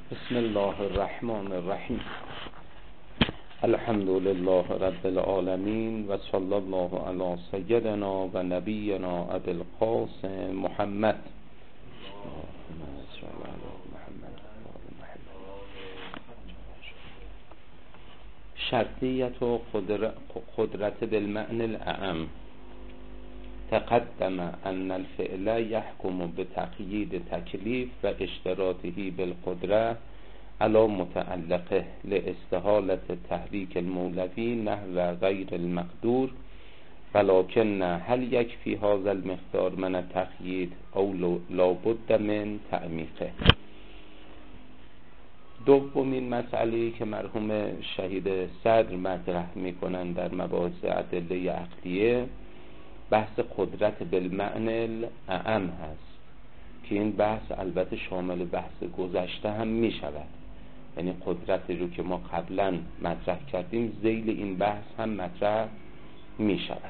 بسم الله الرحمن الرحیم. الحمد لله رب العالمین و صلی الله علی سیدنا و نبینا ابی القاسم محمد. شرطیت و قدرت بالمعنى الاعم. تقدم ان الفعل يحكم بتقييد تكليف و اشتراطه بالقدرة على متعلقه لاستحالة تحريك المولوي نحو غير المقدور، ولكن هل يكفي هذا المقدار من التقييد او لابد من تعمیقه؟ دومین مسئله‌ای که مرحوم شهید صدر مطرح میکنن در مباحث ادله عقلیه بحث قدرت بالمعنى الاعم هست که این بحث البته شامل بحث گذشته هم می شود، یعنی قدرتی رو که ما قبلا مطرح کردیم ذیل این بحث هم مطرح می شود.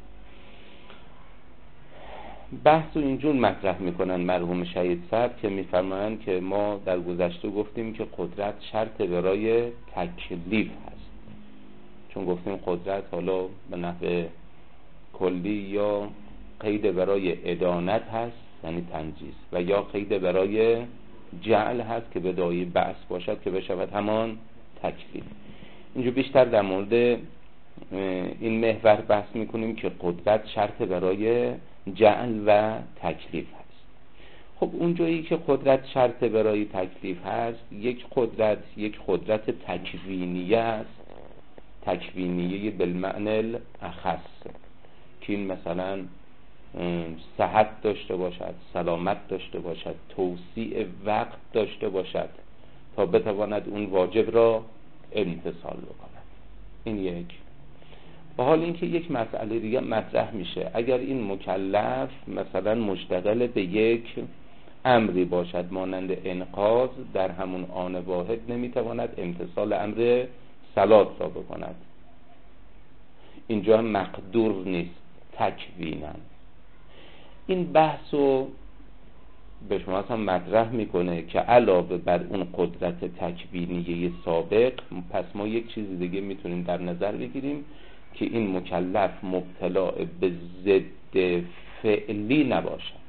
بحث رو اینجور مطرح میکنن مرحوم شهید صدر که میفرمایند که ما در گذشته گفتیم که قدرت شرط برای تکلیف هست، چون گفتیم قدرت حالا به نحو کلی یا قید برای ادانت هست یعنی تنجیز، و یا قید برای جعل هست که به داعی بعث باشد که بشود همان تکلیف. اینجا بیشتر در مورد این محور بحث میکنیم که قدرت شرط برای جعل و تکلیف هست. خب اونجایی که قدرت شرط برای تکلیف هست، یک قدرت تکوینیه است، تکوینیه بالمعنى الاخص، که این مثلا صحت داشته باشد، سلامت داشته باشد، توسیع وقت داشته باشد تا بتواند اون واجب را امتثال بکند. این یک. و حال اینکه یک مسئله دیگه مطرح میشه، اگر این مکلف مثلا مشتغل به یک امری باشد مانند انقاذ، در همون آن واحد نمیتواند امتثال امر صلات را بکند، اینجا هم مقدور نیست تکوینن. این بحث رو به شما هم مطرح میکنه که علاوه بر اون قدرت تکوینیه سابق، پس ما یک چیز دیگه میتونیم در نظر بگیریم که این مکلف مبتلا به ضد فعلی نباشد،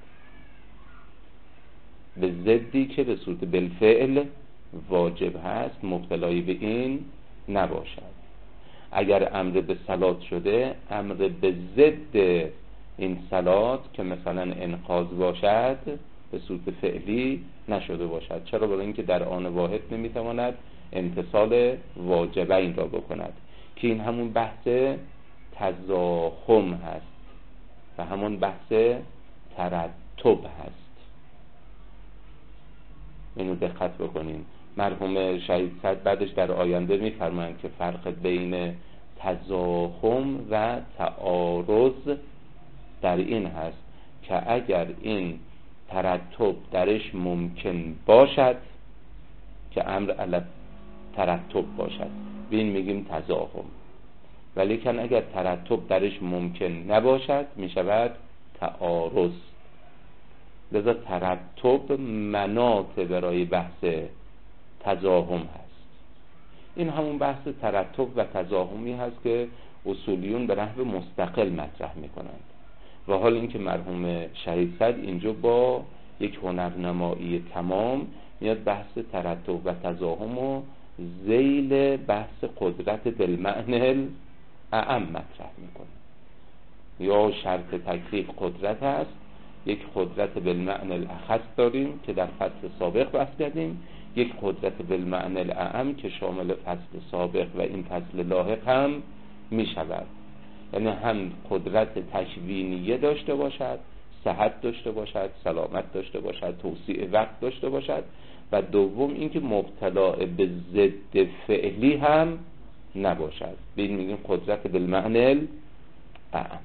به ضدی که به صورت بالفعل واجب هست مبتلای به این نباشد. اگر امر به صلات شده، امر به ضد این صلات که مثلا انقاذ باشد به صورت فعلی نشده باشد. چرا؟ برای اینکه در آن واحد نمیتواند امتثال واجبین را بکند، که این همون بحث تزاحم هست و همون بحث ترتب هست. اینو دقت بکنین. مرحوم شهید صدر بعدش در آینده میفرمایند که فرق بین تزاحم و تعارض در این هست که اگر این ترتب درش ممکن باشد که امر علی ترتب باشد، به این میگیم تزاحم، ولی کن اگر ترتب درش ممکن نباشد میشود تعارض. لذا ترتب مناط برای بحث تزاحم هست. این همون بحث ترتب و تزاحمی هست که اصولیون به نحو مستقل مطرح میکنند، و حال اینکه مرحوم شهید صدر اینجا با یک هنرنمایی تمام میاد بحث ترتب و تزاحم و ذیل بحث قدرت بالمعنى الاعم مطرح میکنه. یا شرط تکلیف قدرت هست، یک قدرت بالمعنى الاخص داریم که در فصل سابق بحث کردیم، یک قدرت بالمعنى الاعم که شامل فصل سابق و این فصل لاحق هم می شود. یعنی هم قدرت تکوینیه داشته باشد، صحت داشته باشد، سلامت داشته باشد، توسیع وقت داشته باشد، و دوم اینکه مبتلا به ضد فعلی هم نباشد. به این میگیم قدرت بالمعنى الاعم.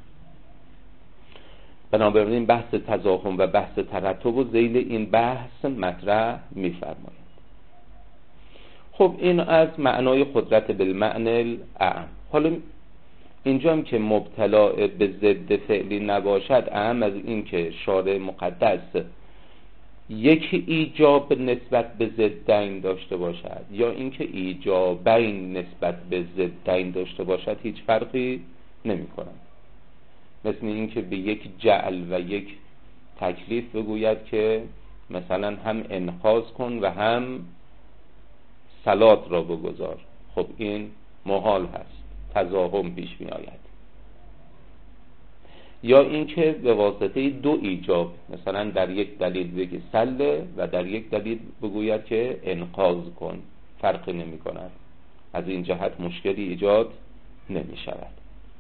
بنابراین بحث تزاحم و بحث ترتب و ذیل این بحث مطرح می‌فرمایند. خب این از معنای قدرت بالمعنى الاعم. حالا اینجا هم که مبتلا به ضد فعلی نباشد، اعم از این که شارع مقدس یک ایجاب نسبت به ضدین داشته باشد یا اینکه ایجابین نسبت به ضدین داشته باشد هیچ فرقی نمی کند. مثل اینکه به یک جعل و یک تکلیف بگوید که مثلا هم انقاذ کن و هم صلات را بگذار. خب این محال هست، تضاهم پیش می آید. یا اینکه به واسطه دو ایجاب، مثلا در یک دلیل بگه سله و در یک دلیل بگوید که انقاذ کن، فرقی نمی کند. از این جهت مشکلی ایجاد نمی شود.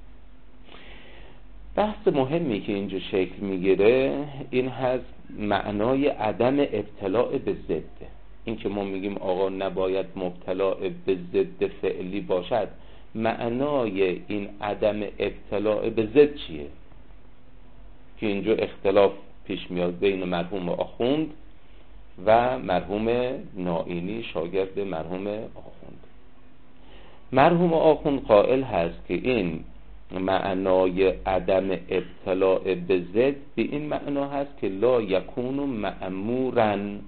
بحث مهمی که اینجا شکل میگیره این هست معنای عدم ابتلاء به ضد. این که ما میگیم آقا نباید مبتلا به ضد فعلی باشد، معنای این عدم ابتلاء به ضد چیه؟ که اینجا اختلاف پیش میاد بین مرحوم آخوند و مرحوم نائینی شاگرد مرحوم آخوند. مرحوم آخوند قائل هست که این معنای عدم ابتلاء به ضد به این معنا هست که لا یکون مأمورن،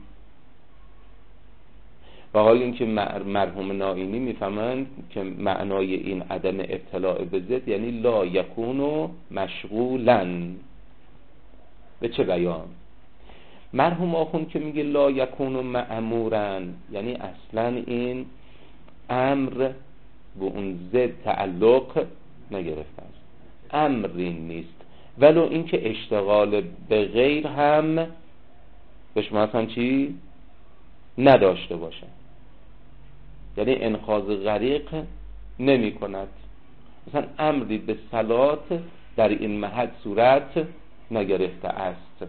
و حال اینکه مرحوم نائینی میفهمند که معنای این عدم ابتلاء به ضد یعنی لا یکون مشغولن. به چه بیان؟ مرحوم آخوند که میگه لا یکون مأمورن یعنی اصلا این امر به اون ضد تعلق نگرفته است، امری نیست، ولو اینکه اشتغال به غیر هم به شما هم چی نداشته باشه، یعنی انقاذ غریق نمی کند. مثلا امری به صلات در این محل صورت نگرفته است،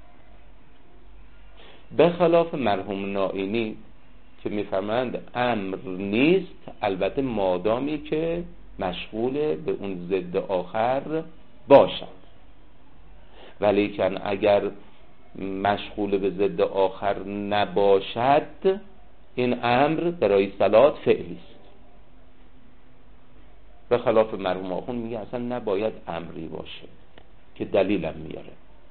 به خلاف مرحوم نائینی که میفرمند امر نیست، البته مادامی که مشغول به اون ضد آخر باشد، ولیکن اگر مشغول به ضد آخر نباشد این امر برای صلات فعلی است. به خلاف مرحوم آخوند میگه اصلا نباید امری باشه که دلیلم میاره.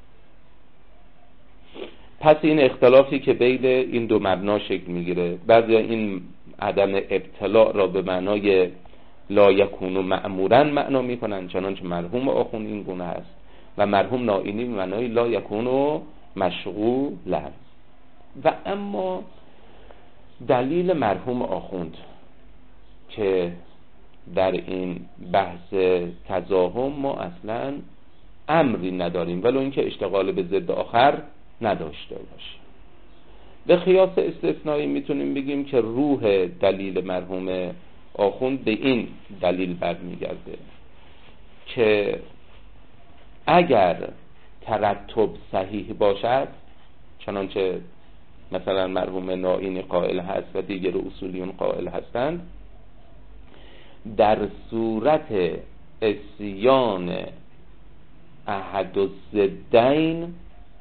پس این اختلافی که بین این دو مبنا شکل میگیره، بعضی این عدم ابتلاء را به معنای لا یکون مأمورن معنا میکنن چنانچه مرحوم آخوند این گونه است و مرحوم نائینی به معنای لا یکون مشغولن. و اما دلیل مرحوم آخوند که در این بحث تضاهم ما اصلا امری نداریم ولو اینکه اشتغال به ضد آخر نداشته باشه. به قیاس استثنایی میتونیم بگیم که روح دلیل مرحوم آخوند به این دلیل برمیگرده که اگر ترتب صحیح باشد، چنانچه مثلا مرحوم نائینی قائل هست و دیگر اصولیون قائل هستند، در صورت عصیان احد الضدین،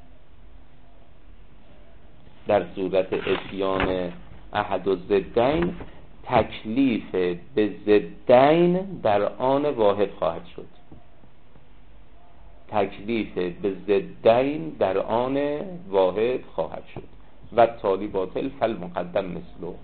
در صورت عصیان احد الضدین تکلیف به ضدین در آن واحد خواهد شد. تکلیف به ضدین در آن واحد خواهد شد و تالی باطل فالمقدم مثلو.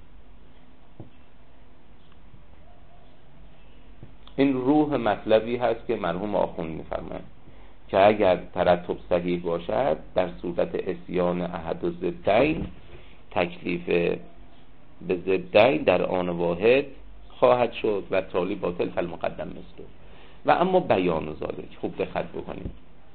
این روح مطلبی هست که مرحوم آخوند می‌فرمایند که اگر ترتب صحیح باشد در صورت عصیان احد الضدین تکلیف به ضدین در آن واحد خواهد شد و تالی باطل فالمقدم مثلو. و اما بیان ذالک خوب دقت بکنید،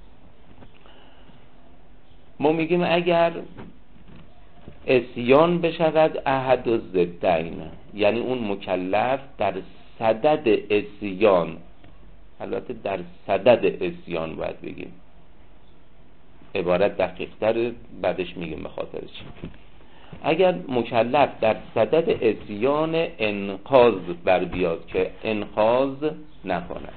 ما میگیم اگر عصیان بشود احد الضدین یعنی اون مکلف در صدد عصیان، البته در صدد عصیان باید بگیم، عبارت دقیق تر بعدش میگیم به خاطر چی. اگر مکلف در صدد عصیان انقاذ بر بیاد که انقاذ نکند،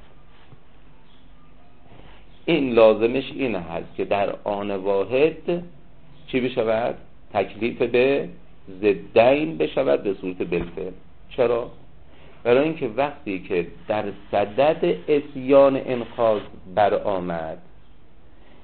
این لازمش این هست که در آن واحد چی بشود؟ تکلیف به ضدین بشود به صورت بالفعل. چرا؟ برای اینکه وقتی که در صدد عصیان انقاذ بر آمد،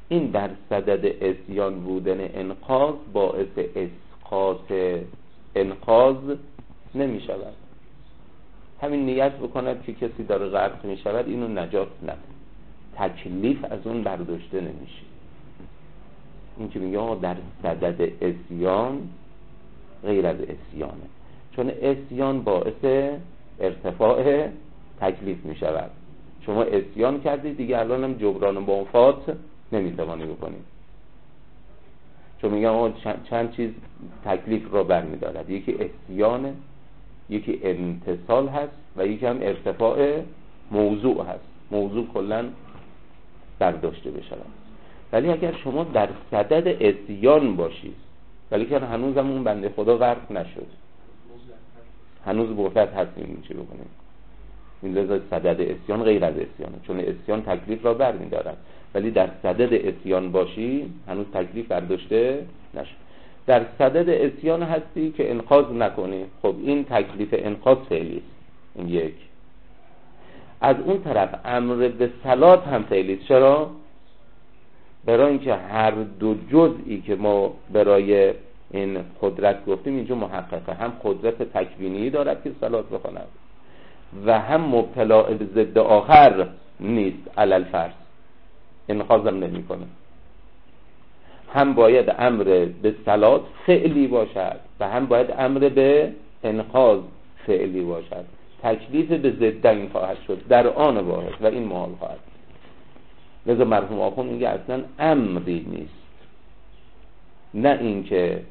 این در صدد عصیان بودن انقاذ باعث اسقاط انقاذ نمی شود. همین نیت بکند که کسی داره غرق می شود اینو نجات نده، تکلیف از اون برداشته نمیشه. این که میگه در صدد عصیان غیر از عصیانه، چون عصیان باعث ارتفاع تکلیف می شود. شما عصیان کردید دیگه الان هم جبران منفعت نمیتوانی بکنید، چون میگم چند چیز تکلیف را برمیدارد، یکی عصیانه، یکی امتثال هست و یکی هم ارتفاع موضوع هست، موضوع کلن برداشته بشود. ولی اگر شما در صدد عصیان باشید ولی که هنوز هم اون بنده خدا غرق نشد، هنوز بوفت هستیم چی بکنیم؟ این لذا صدد عصیان غیر از عصیانه، چون عصیان تکلیف را برمی‌دارد، ولی در صدد عصیان باشی هنوز تکلیف برداشته نشد. در صدد عصیان هستی که انقاذ نکنی، خب این تکلیف انقاذ فعلی است. این یک. از اون طرف امر به صلات هم فعلی است. چرا؟ برای اینکه هر دو جزئی که ما برای این قدرت گفتیم اینجا محققه، هم قدرت تکوینی دارد که صلات بخواند و هم مبتلا به ضد آخر نیست، علل فرض انقاذ هم نمی کنه. هم باید امر به صلات فعلی باشد و هم باید امر به انقاذ فعلی باشد. تکلیف به ضدین خواهد شد در آن واحد و این محال خواهد. لذا مرحوم آخوند میگه اصلا امری نیست، نه اینکه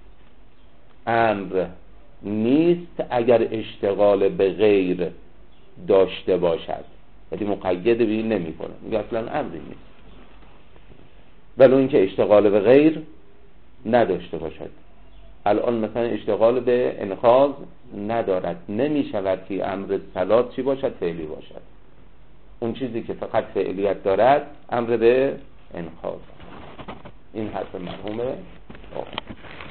امر نیست اگر اشتغال به غیر داشته باشد، ولی مقید به این نمی کنه، میگه اصلا امری نیست، ولی اینکه اشتغال به غیر نداشته باشد. الان مثلا اشتغال به انقاذ ندارد، نمی شود که امر صلات چی باشد؟ فعلی باشد. اون چیزی که فقط فعلیت دارد امر به انقاذ. این حرف مرحوم آخوند.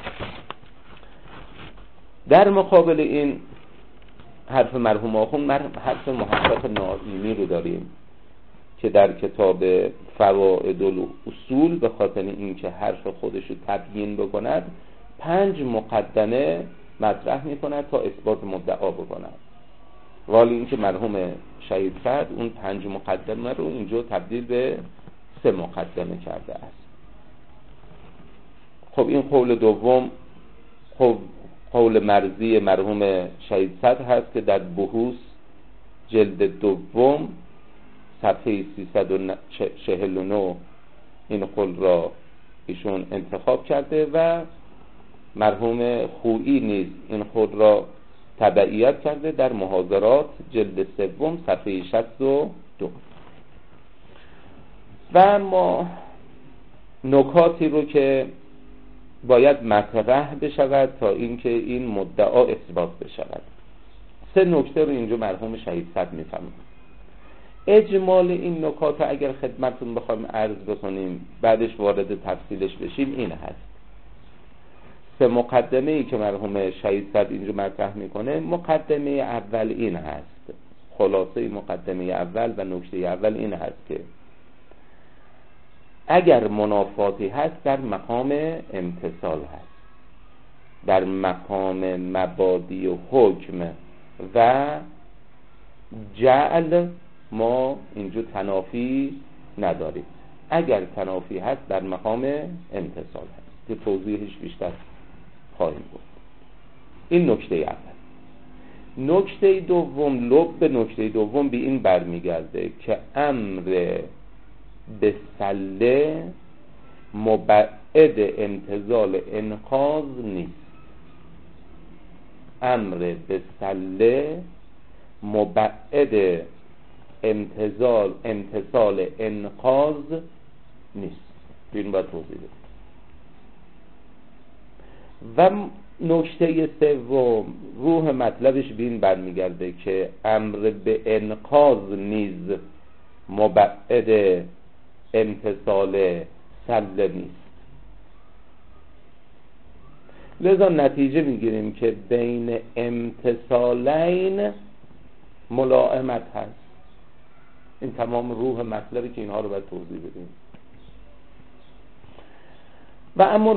در مقابل این حرف مرحوم آخوند حرف محقق ناظمی رو داریم که در کتاب فوائد الاصول به خاطر اینکه حرف خودش رو تبیین بکند 5 مقدمه مطرح میکند تا اثبات مدعا بکند، ولی اینکه مرحوم شهید سعد اون 5 مقدمه رو اینجا تبدیل به 3 مقدمه کرده است. خب این قول دوم خب قول مرضی مرحوم شهید سعد هست که در بحوث جلد دوم صفحه 349 این قول را ایشون انتخاب کرده و مرحوم خویی نیز این قول را تبعیت کرده در محاضرات جلد سوم صفحه 62. و ما نکاتی رو که باید مطرح بشود تا اینکه این مدعا اثبات بشود. 3 نکته رو اینجا مرحوم شهید سعد میفرماید. اجمال این نکات اگر خدمتتون بخوایم عرض بکنیم بعدش وارد تفصیلش بشیم این هست. 3 مقدمه ای که مرحوم شهید سعد اینجا مطرح میکنه، مقدمه اول این هست، خلاصه مقدمه اول و نکته اول این هست که اگر منافاتی هست در مقام امتثال هست، در مقام مبادی و حکم و جعل ما اینجا تنافی نداریم. اگر تنافی هست در مقام امتثال هست که توضیحش بیشتر خواهیم گفت. این نکته اول. نکته دوم، لب به نکته دوم به این برمیگرده که امر به سله مبعد امتثال انقاذ نیست. امر به سله مبعد امتثال انقاذ نیست. این باید توضیح بدیم. و نکته سوم روح مطلبش به این برمیگرده که امر به انقاذ نیز مبعد امتثال سله نیست. لذا نتیجه میگیریم که بین امتثالین ملائمت هست. این تمام روح مطلبی که اینها رو باید توضیح بدیم. و اما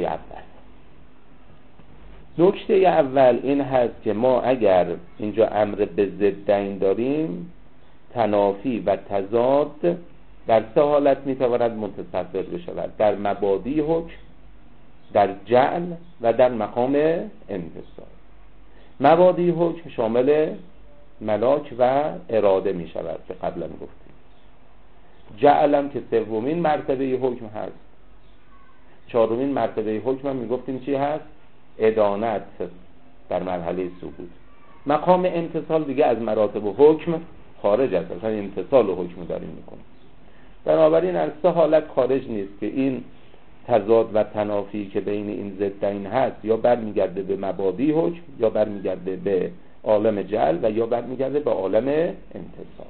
نکته اول این هست که ما اگر اینجا امر به ضدین داریم، تنافی و تضاد در سه حالت میتواند متصور بشود: در مبادی حکم، در جعل و در مقام انتصال. مبادی حکم شامل ملاک و اراده می شود که قبلا گفتیم. جعل هم که سومین مرتبه حکم هست. چهارمین مرتبه حکم هم می گفتیم چی هست؟ ادانت در مرحله سقوط. مقام انتصال دیگه از مراتب حکم خارج است، اصلا انتصال حکم داریم میکنیم. بنابراین از سه حالت خارج نیست که این تضاد و تنافی که بین این ضدین هست یا برمیگرده به مبادی حکم، یا برمیگرده به عالم جعل، و یا برمیگرده به عالم انتصال.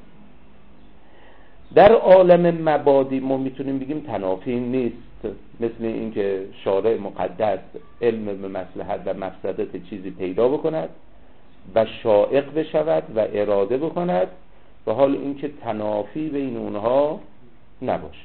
در عالم مبادی ما میتونیم بگیم تنافی نیست، مثل این که شارع مقدس علم به مصلحت و مفسدت چیزی پیدا بکند و شائق بشود و اراده بکند، به حال اینکه تنافی بین اونها نباشه.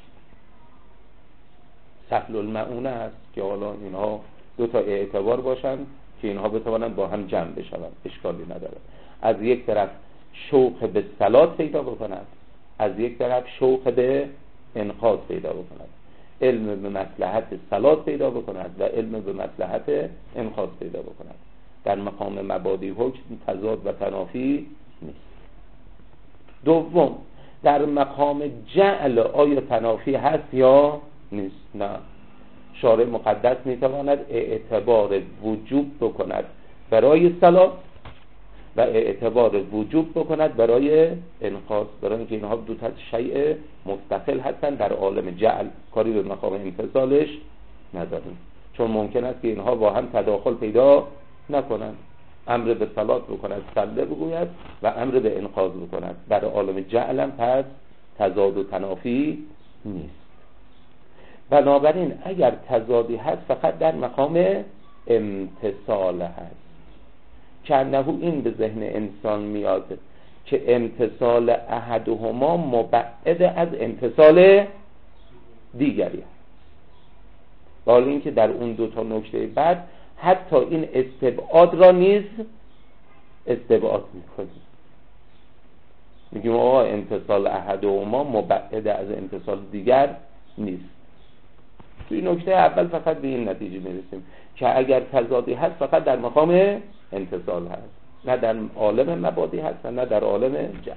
سهل المعونه است که حالا اینها دو تا اعتبار باشن که اینها بتوانند با هم جمع بشوند، اشکالی نداره. از یک طرف شوق به صلات پیدا بکند، از یک طرف شوق به انقاذ پیدا بکند. علم به مصلحت صلات پیدا بکند و علم به مصلحت انقاذ پیدا بکند. در مقام مبادی حکم تضاد و تنافی نیست. دوم، در مقام جعل آیا تنافی هست یا نیست؟ نه. شارع مقدس میتواند اعتبار وجوب بکند برای صلات و اعتبار وجوب بکند برای انقاذ، برای اینکه اینها دو تا شیء مستقل هستن. در عالم جعل کاری به مقام انفصالش نداریم، چون ممکن است که اینها با هم تداخل پیدا نکنند. امر به صلات بکند صله بگوید و امر به انقاذ بکند. در عالم جعل هم پس تضاد و تنافی نیست. بنابراین اگر تضادی هست فقط در مقام امتصال هست، که انه این به ذهن انسان میاد که امتصال احدهما مبعد از امتصال دیگری هست. حالا این که در اون دو تا نکته بعد حتی این استبعاد را نیز استبعاد میکنیم، میگیم آقا امتصال احدهما مبعد از امتصال دیگر نیست. توی نکته اول فقط به این نتیجه میرسیم که اگر تضادی هست فقط در مقام انتصال هست، نه در عالم مبادی هست و نه در عالم جعل.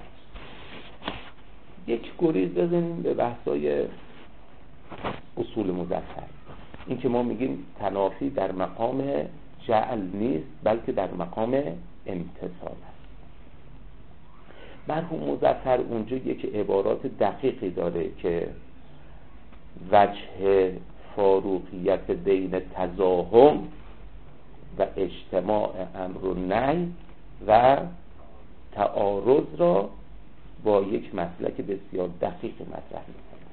یک گریز بزنیم به بحثای اصول مظفر. این که ما میگیم تنافی در مقام جعل نیست بلکه در مقام امتصال هست. مرحوم مظفر اونجا یک عبارات دقیقی داره که وجه فاروقیت بین تزاحم و اجتماع امر و نهی و تعارض را با یک مسلک بسیار دقیق مطرح می‌کنه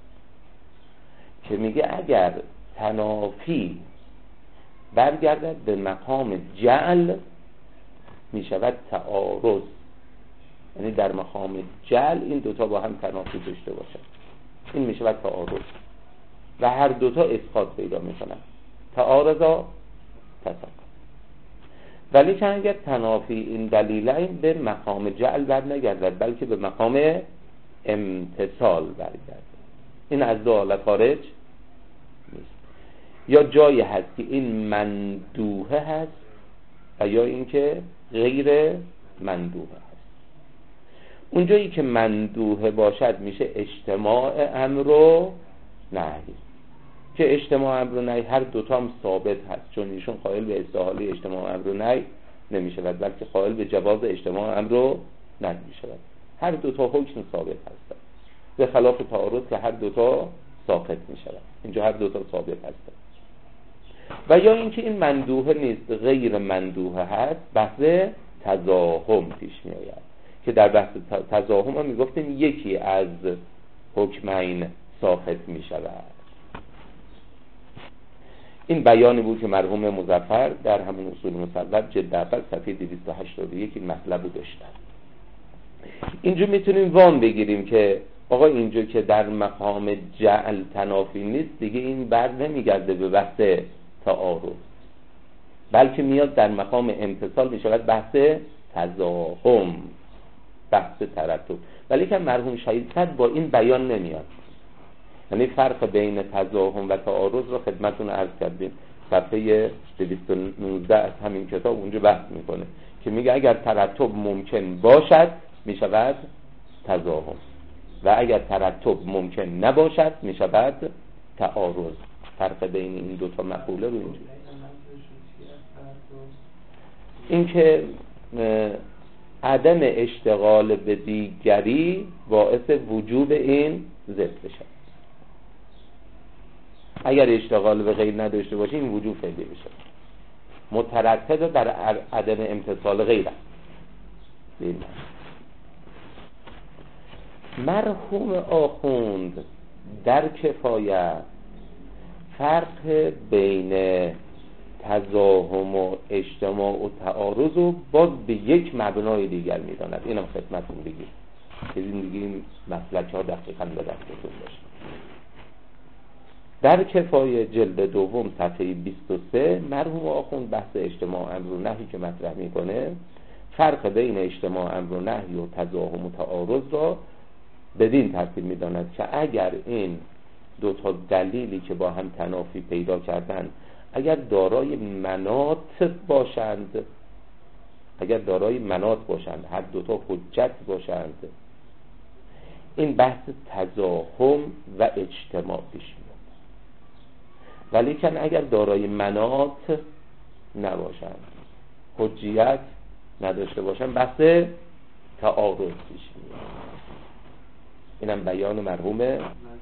که میگه اگر تنافی برگردد به مقام جعل میشود تعارض، یعنی در مقام جعل این دوتا با هم تنافی داشته باشد، این میشود تعارض و هر دوتا اسقاط پیدا میکنن، تعارضا تساقط. ولی که اگر تنافی این دلیلین به مقام جعل بر نگردد بلکه به مقام امتصال برگردد، این از دو حالت خارج نیست. یا جایی هست که این مندوحه هست و یا اینکه غیر مندوحه هست. اونجایی که مندوحه باشد میشه اجتماع امر و نهی، که اجتماع امر و نهی هر دوتا هم ثابت هست، چون ایشون قائل به استحاله اجتماع امر و نهی نمیشود بلکه قائل به جواز اجتماع امر و نهی میشود. هر دوتا حکم ثابت هستند، به خلاف تعارض که هر دوتا ساقط میشود. اینجا هر دوتا ثابت هستند. و یا اینکه این مندوحه نیست غیر مندوحه هست، بحث تزاحم پیش میآید که در بحث تزاحم هم میگفتیم یکی از حکمین ساقط میشود. این بیانی بود که مرحوم مظفر در همون اصول مصوب جلد اول صفحه 281 این مطلب رو داشتن. اینجا میتونیم وام بگیریم که آقا اینجا که در مقام جعل تنافی نیست دیگه، این بر نمیگرده به بحث تعارض، بلکه میاد در مقام امتصال میشود بحث تزاحم، بحث ترتب. ولی که مرحوم شهید صدر با این بیان نمیاد، یعنی فرق بین تزاحم و تعارض رو خدمتتون عرض کردیم صفحه 219 از همین کتاب، اونجا بحث میکنه که میگه اگر ترتب ممکن باشد میشود تزاحم و اگر ترتب ممکن نباشد میشود تعارض. فرق بین این دوتا مقوله رو اینجا این که عدم اشتغال به دیگری باعث وجوب این ضد بشه. اگر اشتغال به غیر نداشته باشه این وجوب فعلی بشه، مترتب در عدم امتصال غیر است. مرحوم آخوند در کفایت فرق بین تزاحم و اجتماع و تعارض رو باز به یک مبنای دیگر میداند. اینم خدمتتون بگیم که این دیگه این مسلک ها دقیقاً به دستتون باشه. در کفایه جلد دوم صفحه 23 مرحوم آخوند بحث اجتماع امر و نهی که مطرح میکنه، فرق بین اجتماع امر و نهی و تزاحم و تعارض را بدین ترتیب میداند که اگر این دو تا دلیلی که با هم تنافی پیدا کردن اگر دارای مناط باشند، اگر دارای مناط باشند، هر دو تا حجت باشند، این بحث تزاحم و اجتماع پیش میاد. ولی کن اگر دارای مناط نباشند، حجیت نداشته باشند، بحث تعارض پیش میاد. اینم بیان مرحوم.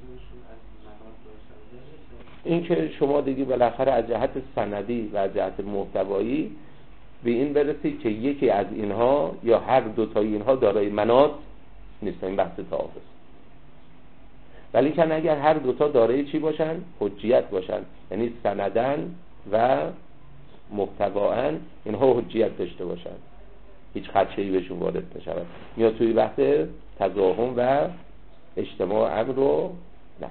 این که شما دیگه بالاخره از جهت سندی و از جهت محتوایی به این برسید که یکی از اینها یا هر دوتای اینها دارای مناط نیست، این بحث تعارض. ولی کن اگر هر دوتا دارای چی باشن؟ حجیت باشن، یعنی سندن و محتواً اینها حجیت داشته باشن، هیچ خدشه‌ای بهشون وارد نشود، میاد توی بحث تزاحم و اجتماع امر رو نه.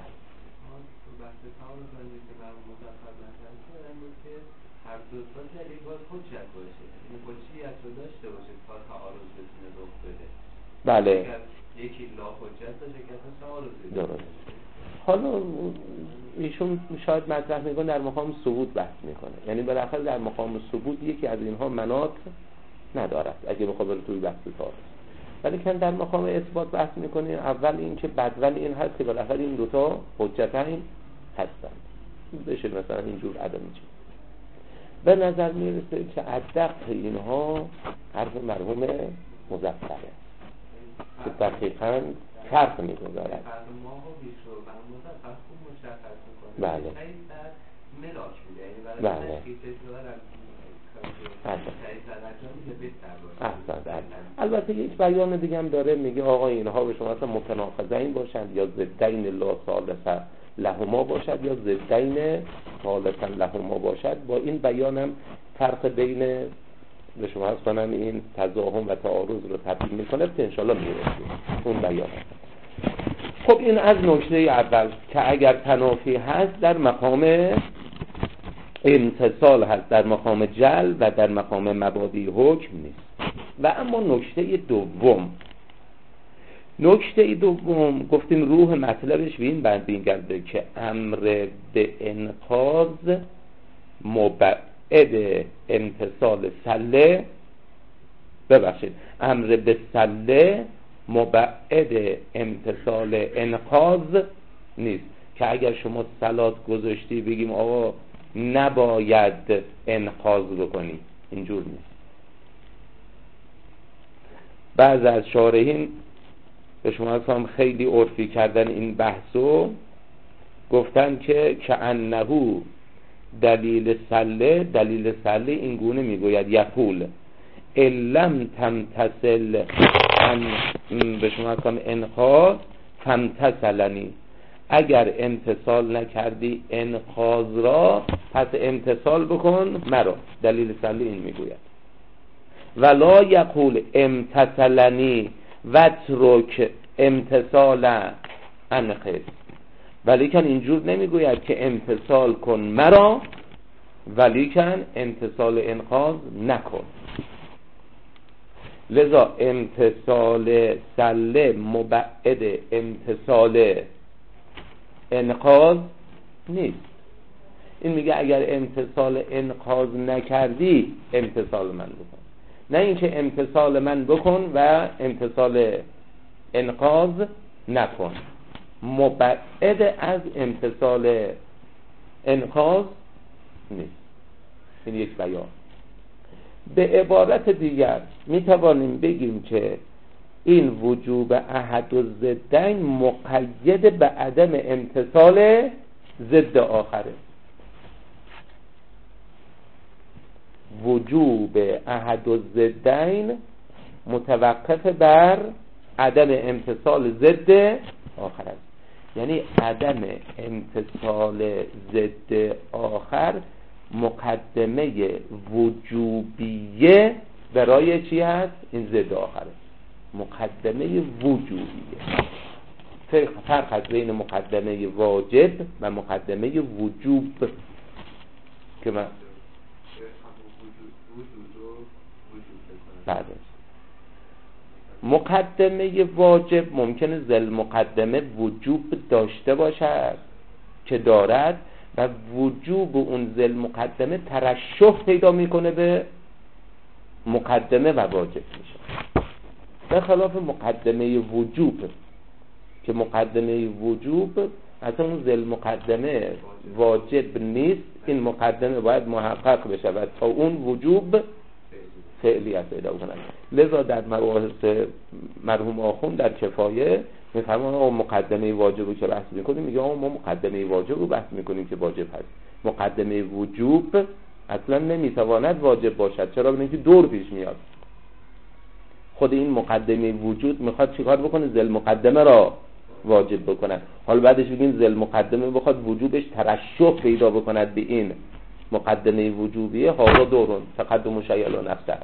هر دو تا دلیل باید حجت باشه، این حجیت رو داشته باشه تا تعارض بتونه رخ بده. بله. یکی لا حجت باشه که اصلا تعارض درست. حالا ایشون شاید مطرح میکنه در مقام ثبوت بحث میکنه، یعنی بالاخره در مقام ثبوت یکی از اینها مناط ندارد اگه بخواد بره توی بحث تعارض. ولی که در مقام اثبات بحث میکنه، اول این که بدول این هست که بالاخره این دوتا حجتین هستند، بشه مثلا اینجور عدم میشه. به نظر میرسه که ادق اینها حرف مرحوم مظفره که دقیقاً فرق میگذارد. بله. بله. البته یک بیان دیگه هم داره، میگه آقا اینها به شما اصلا متناقضین باشند یا ضدین لا ثالث لهما باشد یا ضدین ثالث لهما باشد. با این بیانم فرق بین به شما هست کنم این تزاحم و تعارض رو تبیین میکنه که انشالله میرسیم اون بیان. خب این از نکته اول که اگر تنافی هست در مقام امتصال هست، در مقام جل و در مقام مبادی حکم نیست. و اما نکته دوم گفتیم روح مطلبش به این برمیگرده که امر به انقاض مبعد امتصال سله، امر به سله مبعد امتصال انقاض نیست که اگر شما سلات گذاشتی بگیم آقا نباید انقاض بکنی، اینجور نیست. بعض از شارحین به شما هم خیلی عرفی کردن این بحثو، گفتن که انهو دلیل سله این گونه میگوید یقول لم تمتصل به شما هم انقاض تمتصلنی، اگر امتصال نکردی انقاض را پس امتصال بکن مرا. دلیل سله این میگوید ولا یقول امتصلنی وترک امتصال انقذ، ولیکن اینجور نمیگوید که امتثال کن مرا ولیکن امتثال انقاذ نکن. لذا امتثال سله مبعد امتثال انقاذ نیست. این میگه اگر امتثال انقاذ نکردی امتثال من بکن، نه اینکه امتثال من بکن و امتثال انقاذ نکن. مبعد از امتثال انقاذ نیست. این یک بیان. به عبارت دیگر میتوانیم بگیم که این وجوب احد الضدین مقید به عدم امتثال ضد آخره. وجوب احد الضدین متوقف بر عدم امتثال ضد آخر است. یعنی عدم امتثال ضد آخر مقدمه وجوبیه برای چی هست؟ این ضد آخره، مقدمه وجوبیه. فرق هست بین مقدمه واجب و مقدمه وجوب که من بعد مقدمه واجب ممکنه ذل مقدمه وجوب داشته باشد که دارد و وجوب اون ذل مقدمه ترشح پیدا میکنه به مقدمه و واجب میشه، به خلاف مقدمه وجوب که مقدمه وجوب اصلا اون ذل مقدمه واجب نیست. این مقدمه باید محقق بشود تا اون وجوب فعلیت پیدا کنند. لذا در مباحث مرحوم آخوند در کفایه میفرمان ما مقدمه واجب رو که بحث میکنیم، میگه ما مقدمه واجب رو بحث میکنیم که واجب هست. مقدمه وجوب اصلا نمیتواند واجب باشد. چرا؟ اینکه دور پیش میاد. خود این مقدمه وجود میخواد چیکار بکنه؟ ذل مقدمه را واجب بکند. حالا بعدش بگیم ذل مقدمه بخواد وجوبش ترشح پیدا بکند به این مقدمه وجوبیه، هاو دورون تقدم شیء نفسه.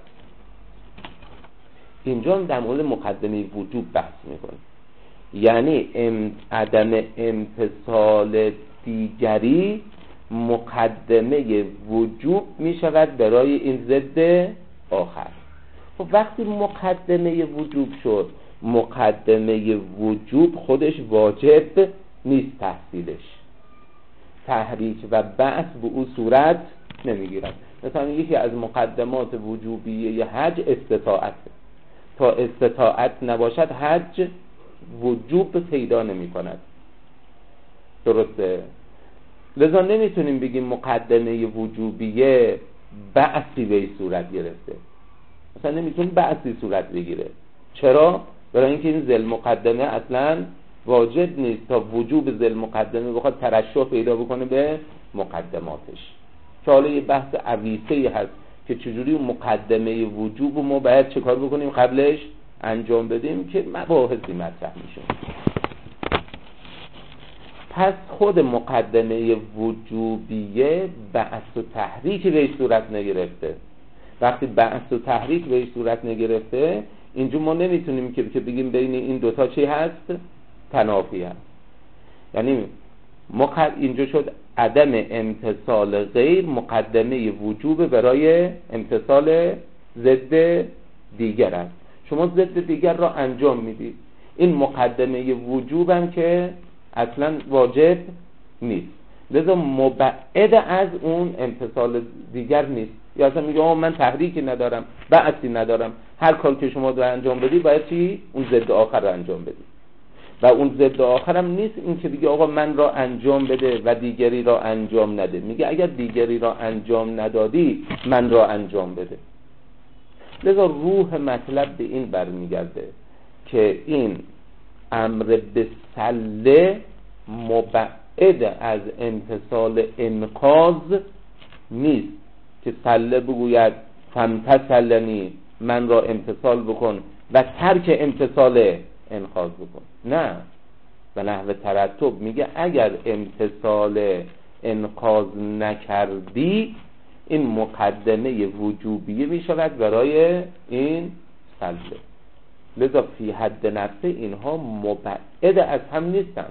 اینجا در مورد مقدمه وجوب بحث میکنه، یعنی عدم امتثال دیگری مقدمه وجوب میشود برای این ضد آخر. خب وقتی مقدمه وجوب شد، مقدمه وجوب خودش واجب نیست تحصیلش، تحریک و بعث به او صورت نمیگیرد. مثلا یکی از مقدمات وجوبیه حج استطاعت، تا استطاعت نباشد حج وجوب پیدا نمی کند. درسته؟ لذا نمیتونیم بگیم مقدمه وجوبیه بعثی به صورت گرفته. مثلا نمیتونیم بعثی صورت بگیره. چرا؟ برای اینکه این ذل مقدمه اصلا واجب نیست تا وجوب ذل مقدمه بخواد ترشح پیدا بکنه به مقدماتش. که حالا یه بحث عویصه‌ای هست که چجوری مقدمه وجوب ما باید چه کار بکنیم قبلش انجام بدیم که مباحثی مطرح میشه. پس خود مقدمه وجوبیه بعث و تحریک به صورت نگرفته. وقتی بعث و تحریک به صورت نگرفته، اینجا ما نمیتونیم که بگیم بین این دوتا چی هست؟ تنافی هست. یعنی اینجا شد عدم امتثال غیر مقدمه وجوب برای امتثال ضد دیگر است. شما ضد دیگر را انجام میدید، این مقدمه وجوب هم که اصلا واجب نیست، لذا مبعد از اون امتثال دیگر نیست. یا اصلا میگه من تحریکی ندارم، بعثی ندارم، هر کار که شما رو انجام بدی باید چی؟ اون ضد آخر رو انجام بدی. و اون ضد آخرم نیست این که دیگه آقا من را انجام بده و دیگری را انجام نده. میگه اگر دیگری را انجام ندادی من را انجام بده. لذا روح مطلب به این برمیگرده که این امر به سله مبعد از امتثال انقاذ نیست که سله بگوید فامتثلنی، من را امتثال بکن و ترک امتثال انقاذ بکن. نه، به نحو ترتب میگه اگر امتثال انقاذ نکردی این مقدمه وجوبیه میشود برای این سله. لذا فی حد نفسه اینها مبعد از هم نیستند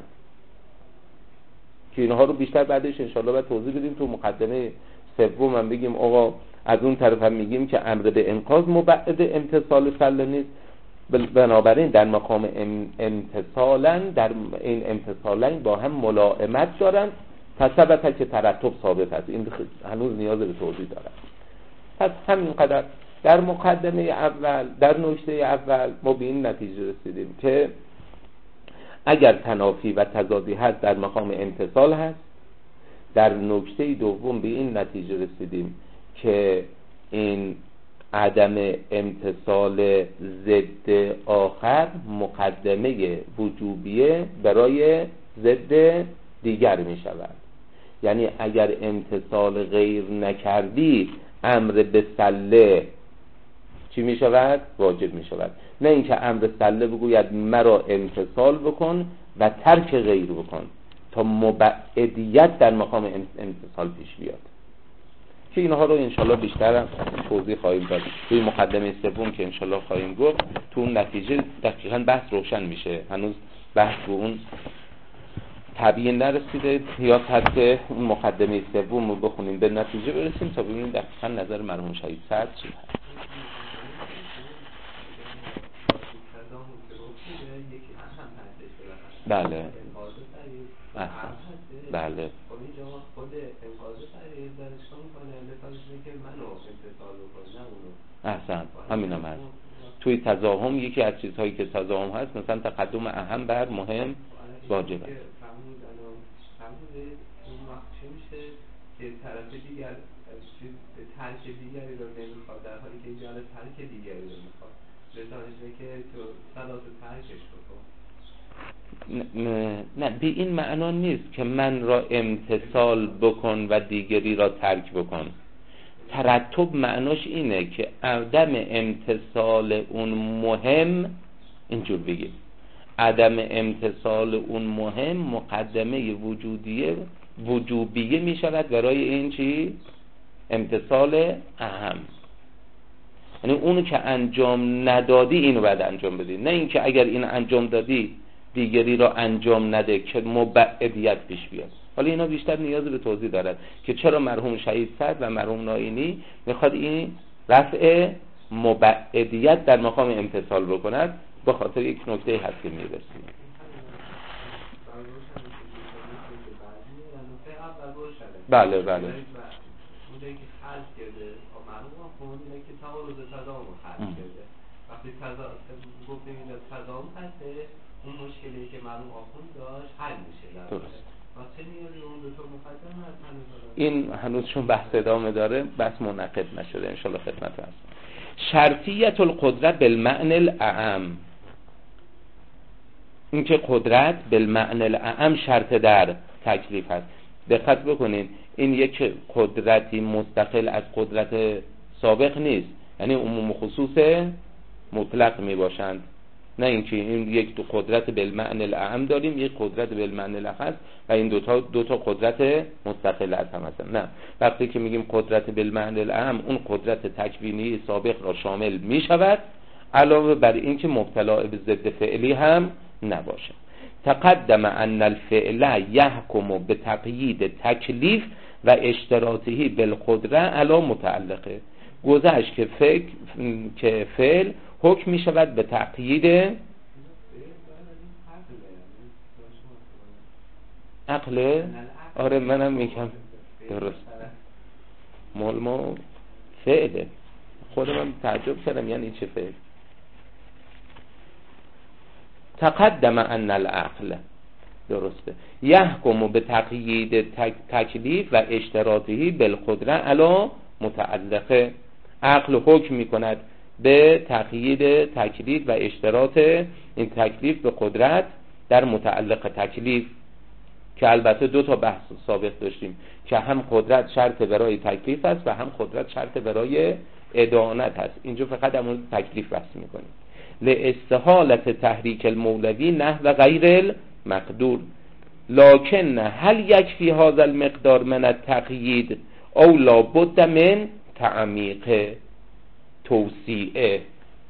که اینها رو بیشتر بعدش انشاءالله باید توضیح بدیم. تو مقدمه سوم هم بگیم آقا از اون طرف هم میگیم که امر به انقاذ مبعد امتصال سله نیست، بنابراین در مقام امتصالا در این امتصالین با هم ملائمت دارن، پس ثبت که ترتب ثابت است. این هنوز نیاز به توضیح داره. پس همینقدر در مقدمه اول، در نکته اول ما به این نتیجه رسیدیم که اگر تنافی و تضادی هست در مقام امتصال هست. در نکته دوم به این نتیجه رسیدیم که این عدم امتصال ضد آخر مقدمه وجوبیه برای ضد دیگر می شود. یعنی اگر امتصال غیر نکردی امر به سله چی می شود؟ واجب می شود. نه اینکه امر سله بگوید مرا امتصال بکن و ترک غیر بکن تا مبعدیت در مقام امتصال پیش بیاد، که اینها رو انشالله بیشتر توضیح خواهیم داد توی مقدمه سوم که انشالله خواهیم گفت. تو اون نتیجه دقیقاً بحث روشن میشه. هنوز بحث به اون تبیین نرسیده، یا حتی اون مقدمه سوم رو بخونیم به نتیجه برسیم تا ببینیم دقیقاً نظر مرحوم شهید سعد چی هست. بله بله احسن همین هم هست. توی تضاهم یکی از چیزهایی که تضاهم هست مثلا تقدم اهم بر مهم واجب است. که طرف دیگر ترک دیگری رو نمیخواد در حالی که ایجاد ترک دیگری رو میخواد، بهترینه که تو صلاح ترکش بکن. نه به این معنا نیست که من را امتصال بکن و دیگری را ترک بکن. ترتب معناش اینه که عدم امتصال اون مهم، اینجور بگیم عدم امتصال اون مهم مقدمه وجوبیه می شود برای این چی؟ امتصال اهم. یعنی اونو که انجام ندادی اینو باید انجام بدی، نه اینکه اگر این انجام دادی دیگری را انجام نده که مبعدیت پیش بیاد. حالا اینا بیشتر نیاز به توضیح دارد که چرا مرحوم شهید سعد و مرحوم نائینی میخواد این رفع مبعدیت در مقام امتصال بکند. به خاطر یک نکته هست که میرسیم. بله بله اونجایی که خلق کرده معلوم کنه که تعارض تضامن خلق کرده. وقتی گفتیم این تضامن هسته اون مشکلی که معلوم آخوند داشت حل میشه. درست. واسه نیازی اون دو تا مقدمه هست. این هنوز چون بحث ادامه داره بحث منعقد نشده، انشالله خدمت هست. شرطیت القدرت بالمعنى الاعم، این که قدرت بالمعنى الاعم شرط در تکلیف هست. دقت بکنین این یک قدرتی مستقل از قدرت سابق نیست، یعنی عموم خصوص مطلق می باشند. نه اینکه این یک قدرت بالمعنى الاعم داریم، یک قدرت بالمعنى الاخص و این دو تا قدرت مستقل از هم هستند. نه، وقتی که میگیم قدرت بالمعنى الاعم اون قدرت تکوینی سابق را شامل می شود، علاوه بر این که مبتلا به ضد فعلی هم نباشه. تقدم ان الفعل يحكم بتقیید تکلیف و اشتراطه بالقدره علی متعلقه. گذشت که فعل حکم می شود به تقیید عقل. آره منم میگم درست، مال ما فعله. خود من تعجب کردم یعنی چه فعل. تقدم ان العقل درسته یحکم به تقیید تکلیف و اشتراطه بالقدره علی متعلقه. عقل حکم می کند به تقیید تکلیف و اشتراط این تکلیف به قدرت در متعلق تکلیف، که البته دو تا بحث سابق داشتیم که هم قدرت شرط برای تکلیف است و هم قدرت شرط برای ادانت است. اینجا فقط در مورد تکلیف بحث می‌کنیم. لاستحالت تحریک المولوی نحو غیر المقدور لكن هل يكفي هذا المقدار من التقييد او لا بد من تعمیق توسیع.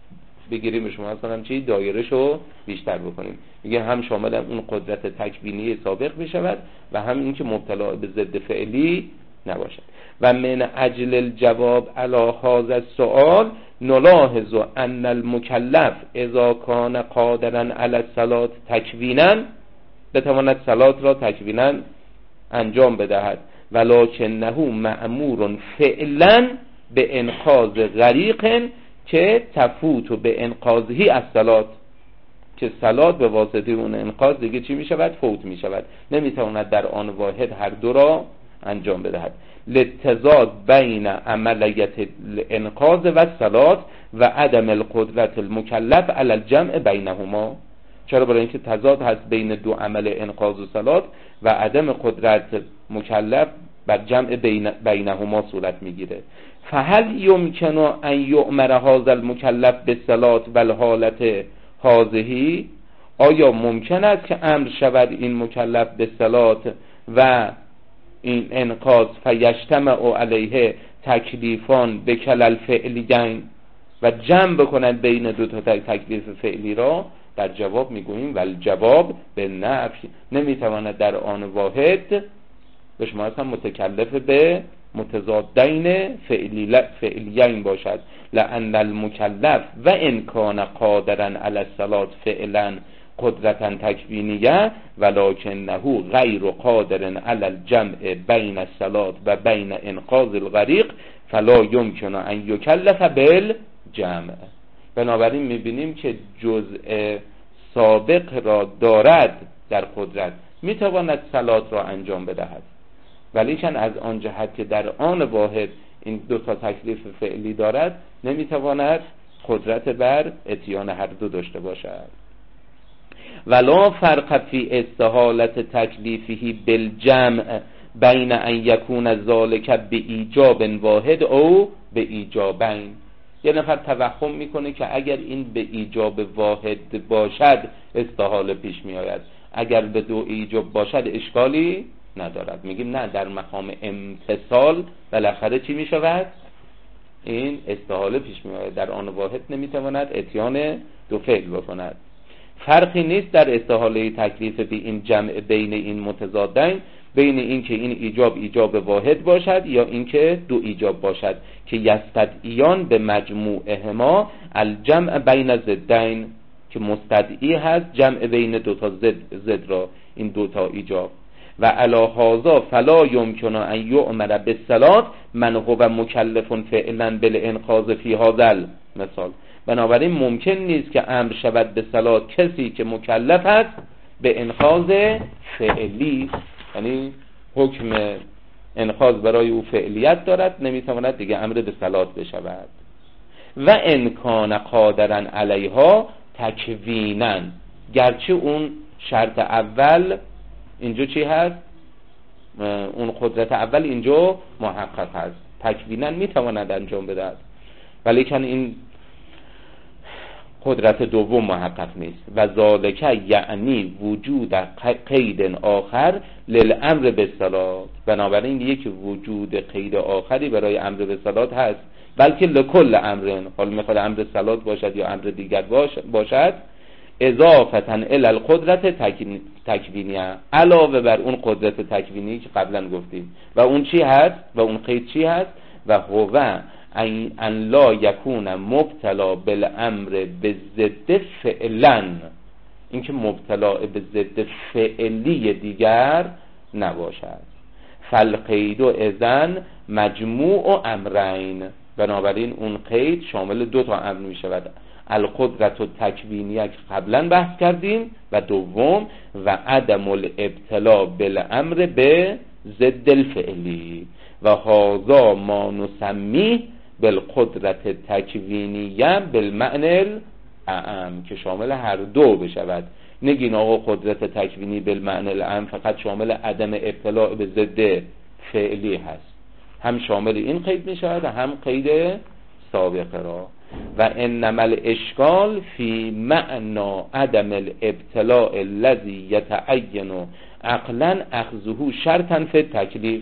بگیریم شما مثلا چی دایرهشو بیشتر بکنیم. میگه هم شامل اون قدرت تکوینی سابق بشود و هم این که مبتلا به ضد فعلی نباشد. و من اجل الجواب علی هذا السؤال نلاحظ ان المکلف اذا کان قادرا علی الصلاة تکوینا، بتواند صلات را تکوینا انجام بدهد، ولکنه مأمور فعلا به انقاذ غریق که تفوت به انقاذهی از صلات، که صلات به واسطه اون انقاذ دیگه چی می شود؟ فوت می شود، نمی تواند در آن واحد هر دو را انجام بدهد. لتضاد بین عملیت الانقاذ و صلات و عدم القدرت المکلف علی الجمع بینهما. چرا؟ برای اینکه تضاد هست بین دو عمل انقاذ و صلات و عدم قدرت مکلف بر جمع بینهما صورت میگیره. فهل یمکن ان یؤمر هذا المکلف بالصلاة والحالة هذه، آیا ممکن است که امر شود این مکلف به صلات و این انقاذ فیجتمع علیه تکلیفان بکل الفعلیین و جمع بکنند بین دو تا تکلیف فعلی را؟ در جواب میگوییم والجواب به نفی، نمیتواند در آن واحد به شما هم متکلف به متضادین فعلیین باشد. لأن المکلف و ان کان قادرا علی الصلاة فعلا قدرتا تکوینیه ولکنه غیر قادر علی الجمع بین الصلاة و بین انقاذ الغریق فلا یمکن ان یکلف بالجمع. بنابراین میبینیم که جزء سابق را دارد در قدرت، میتواند صلات را انجام بدهد، ولیکن از آن جهت که در آن واحد این دو تا تکلیف فعلی دارد نمیتواند قدرت بر اتیان هر دو داشته باشد. ولا فرق فی استحالت تکلیفه بالجمع بین ان یکون ذالک به ایجاب واحد او به ایجابین. یه نفر توهم میکنه که اگر این به ایجاب واحد باشد استحاله پیش میآید، اگر به دو ایجاب باشد اشکالی ندارد. میگیم نه، در مقام امتصال بالاخره چی میشود؟ این استحاله پیش میآید، در آن واحد نمیتواند اتیان دو فعل بکند. فرقی نیست در استحاله تکلیف به این جمع بین این متضادین، بین این که این ایجاب واحد باشد یا این که دو ایجاب باشد که یستدعیان به مجموعهما الجمع بین ضدین، که مستدعی هست جمع بین دو تا ضد را، این دو تا ایجاب. و علی هذا فلا یمکن ان یؤمر بالصلاة من هو مکلف فعلا بالانقاذ فی هذا المثال. بنابراین ممکن نیست که امر شود به صلات کسی که مکلف است به انقاذ فعلی، یعنی حکم انقاذ برای او فعلیت دارد، نمیتواند دیگه امر به صلات بشود. و ان کان قادرا علیها تکوینا، گرچه اون شرط اول اینجا چی هست؟ اون قدرت اول اینجا محقق هست، تکوینا میتواند انجام بدهد، ولیکن این قدرت دوم محقق نیست. و ذالک یعنی وجود قید آخر للامر بالصلاة، بنابراین یک وجود قید آخری برای امر بالصلاة هست، بلکه لکل امر، حالا میخواد امر صلاة باشد یا امر دیگر باشد، اضافتا الی القدرت تکوینیه، علاوه بر اون قدرت تکوینی که قبلا گفتیم. و اون چی هست؟ و اون قید چی هست؟ و هو ان لا یکون مبتلا بالامر بضد فعلا، این که مبتلا به ضد فعلی دیگر نباشد. فالقید اذن مجموع امرین، بنابراین اون قید شامل دو تا امر می شود، القدرت و تکوینیه که قبلا بحث کردیم، و دوم و عدم الابتلا بالامر به ضد الفعلی. و هذا ما نسمیه بالقدرت تکوینیه بالمعنی الاعم، که شامل هر دو بشود. نگین آقا قدرت تکوینی بالمعنی الاعم فقط شامل عدم ابتلا به ضد فعلی هست، هم شامل این قید می شود و هم قید سابقه را. و انما الاشکال فی معنی عدم الابتلاء الذی یتعین عقلا اخذه شرطا فی التکلیف.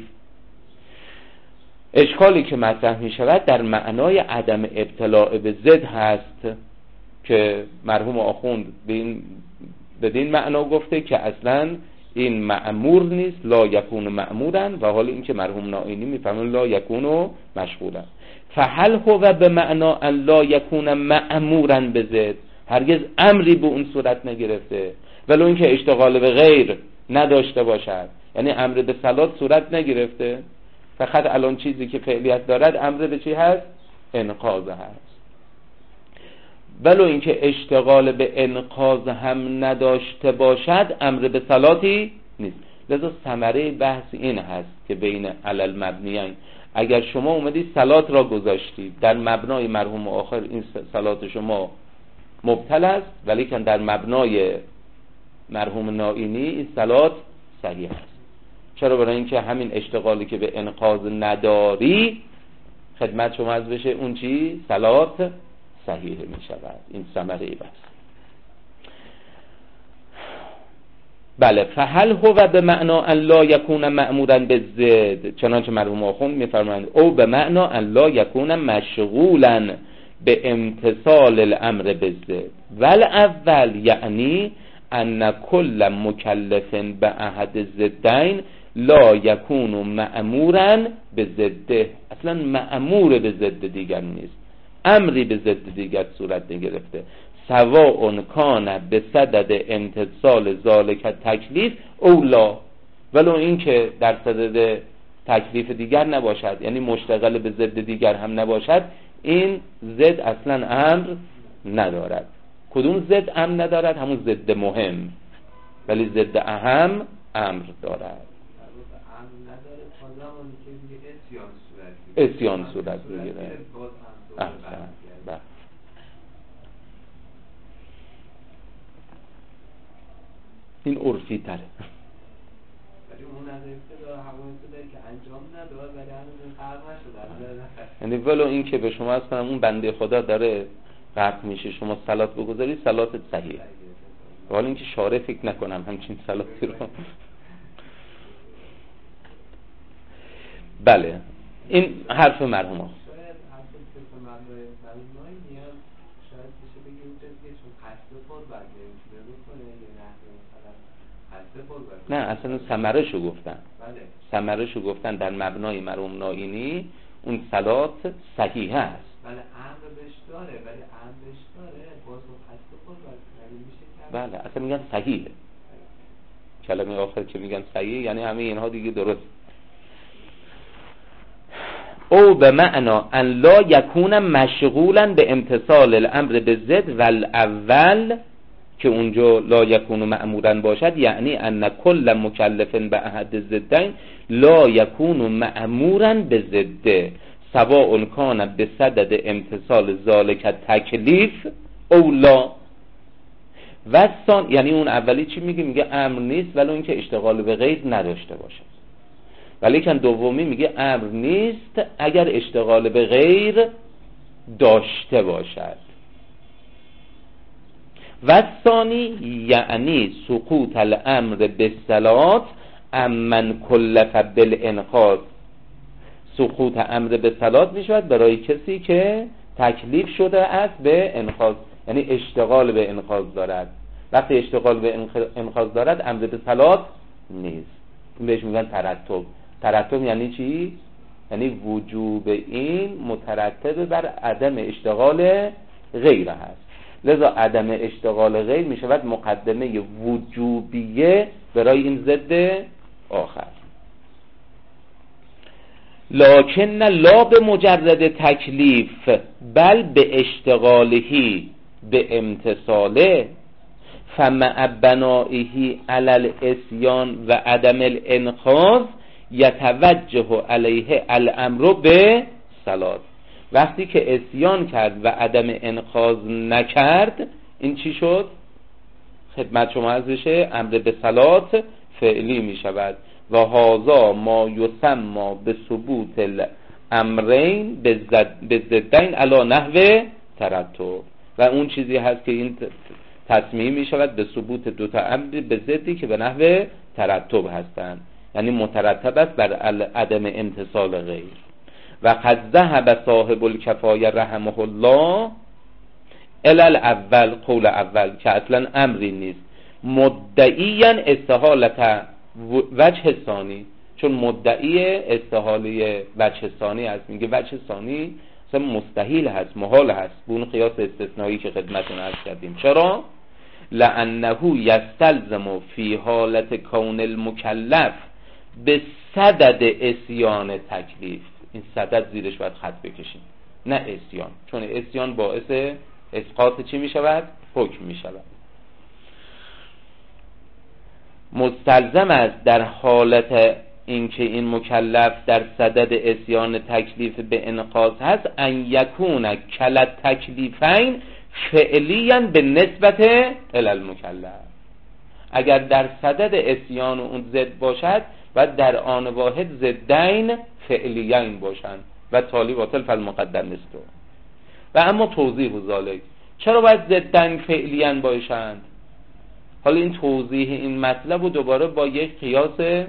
اشکالی که مطرح می شود در معنای عدم ابتلاء به ضد هست، که مرحوم آخوند بدین معنا گفته که اصلا این مأمور نیست، لا یکون مأمورن، و حال این که مرحوم نائینی میفهمن لا یکون مشغولن. فهل هو به معنا ان لا یکون مأمورا به زد، هرگز امری به اون صورت نگرفته، ولو اینکه اشتغال به غیر نداشته باشد، یعنی امر به صلات صورت نگرفته، فقط الان چیزی که فعلیت دارد امر به چی هست؟ انقاذ هست. ولو اینکه اشتغال به انقاذ هم نداشته باشد امر به صلاتی نیست. لذا ثمره بحث این هست که بین علل مبنیین، اگر شما اومدید صلات را گذاشتید در مبنای مرحوم آخر، این صلات شما مبطل است، ولی که در مبنای مرحوم نائینی این صلات صحیح است. چرا؟ برای اینکه همین اشتغالی که به انقاذ نداری خدمت شما از بشه اون چی؟ صلات صحیح می شود. این ثمره بحث. بله، فهل هو به معنا ان لا یکون مأمورا بالزد، چنانچه مرحوم آخوند میفرمایند او به معنا ان لا یکون مشغولا به امتثال الامر بالزد، والاول یعنی ان کل مکلف به احد الزدین لا یکون مأمورا به زده. اصلا مأمور به ضد دیگر نیست، امری به ضد دیگر صورت نگرفته. سواء کان به صدد امتثال ذالک تکلیف اولا، ولو این که در صدد تکلیف دیگر نباشد، یعنی مشتغل به ضد دیگر هم نباشد، این ضد اصلا امر ندارد. کدوم ضد امر ندارد؟ همون ضد مهم، ولی ضد اهم امر دارد. اسیان صورت بگیره. احسن. این عرفی تره. ولی اون از ابتدا همون ابتدایی که انجام نداد ولی هنوز غرق نشد. یعنی ولو این که به شما از کنم اون بنده خدا داره غرق میشه، شما صلات بگذاری صلاتت صحیح. حالا اینکه شارع فکر نکنم همچین صلاتی رو. بله، این حرف مرحوم ها. شاید حرف مبنای مرحوم میاد، شاید بشه بگیم که چون قصد خود بعد نمیتونه بکنه یا نه، مثلا قصد خود بعد. نه، اصلا ثمره‌شو گفتن. بله، ثمره‌شو گفتن در مبنای مرحوم نائینی اون صلات صحیح است. بله، امر بهش داره، ولی امر بهش داره باز با قصد خود بعد میشه کرد. بله، اصلا میگن صحیحه. کلمه آخر که میگن صحیح یعنی همه اینها دیگه درست. او به معنا ان لا یکون مشغولا به امتثال الامر بالزد والاول، که اونجا لا یکون مأمورا باشد، یعنی ان کل مکلف به احد الزدین لا یکون مأمورا به زده سواء کان به صدد امتثال ذالک تکلیف او لا. وستان یعنی اون اولی چی میگه؟ میگه امر نیست ولو اینکه اشتغال به غیر نداشته باشه، ولی که دومی میگه امر نیست اگر اشتغال به غیر داشته باشد. و ثانی یعنی سقوط الامر بالصلات امن کلف بالانقاذ، سقوط امر به صلات میشود برای کسی که تکلیف شده است به انقاذ، یعنی اشتغال به انقاذ دارد. وقتی اشتغال به انقاذ دارد امر به صلات نیست. این بهش میگن ترتب. ترتب یعنی چی؟ یعنی وجوب این مترتب بر عدم اشتغال غیر هست، لذا عدم اشتغال غیر می شود مقدمه وجوبیه برای این ضد آخر. لکن لا به مجرد تکلیف بل به اشتغالهی به امتصاله فمع بنائهی علی الاسیان و عدم الانقاذ یتوجه علیه الامر به صلات. وقتی که اسیان کرد و عدم انقاذ نکرد، این چی شد؟ خدمت شما از بشه امر به صلات فعلی می شود. و هذا ما یسمى به ثبوت الامرین به ضدین علی نحو ترتب، و اون چیزی هست که این تصمیه می شود به ثبوت دو تا امر به ضدی که به نحو ترتب هستند، یعنی مترتب است بر عدم امتصال غیر. و قد ذهب صاحب الکفایه رحمه الله علل اول قول اول که اصلا امری نیست، مدعیان استحالت وجه ثانی، چون مدعی استحاله وجه ثانی هست، میگه وجه ثانی اصلا مستحیل هست، محال هست، به اون قیاس استثنایی که خدمتتون عرض کردیم. چرا؟ لانه یستلزم فی حالت کون المکلف به صدد اسیان تکلیف. این صدد زیرش باید خط بکشیم، نه اسیان، چون اسیان باعث اسقاط چی می شود؟ حکم می شود. مستلزم است در حالت اینکه این مکلف در صدد اسیان تکلیف به انقاض هست، ان یکون کل تکلیفین فعلیا به نسبت الی المکلف. اگر در صدد اسیان اون ضد باشد و در آن واحد ضدین فعلیین باشند و تالی باطل فالمقدم نستو. و اما توضیح ذالک، چرا باید ضدین فعلیین باشند؟ حالا این توضیح این مطلب رو دوباره با یک قیاس